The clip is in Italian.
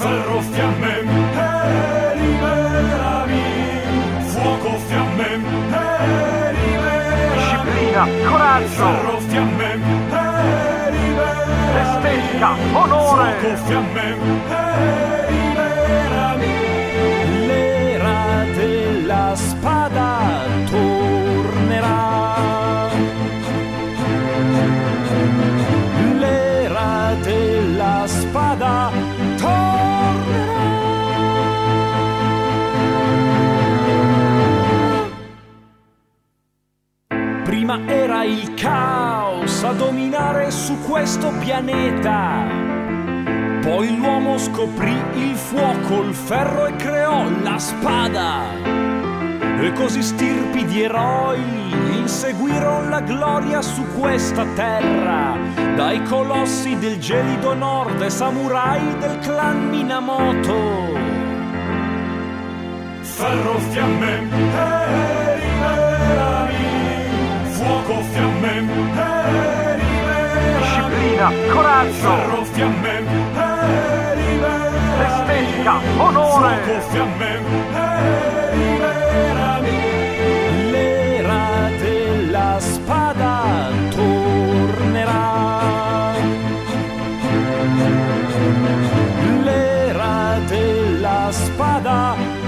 Ferro, fiamme, liberami. Fuoco, fiamme, liberami. Disciplina, coraggio. Ferro, fiamme, liberami. Estetica, onore. Fuoco, fiamme, liberami. L'era della spada tornerà. L'era della spada tornerà. Prima era il caos a dominare su questo pianeta. Poi l'uomo scoprì il fuoco, il ferro e creò la spada. E così stirpi di eroi inseguirono la gloria su questa terra. Dai colossi del gelido nord e samurai del clan Minamoto. Ferro, fiamme, liberami. Fuoco, fiamme, liberami. Disciplina, coraggio. Ferro, fiamme, liberami. Estetica, onore. Fuoco, fiamme, liberami. L'era della spada tornerà. L'era della spada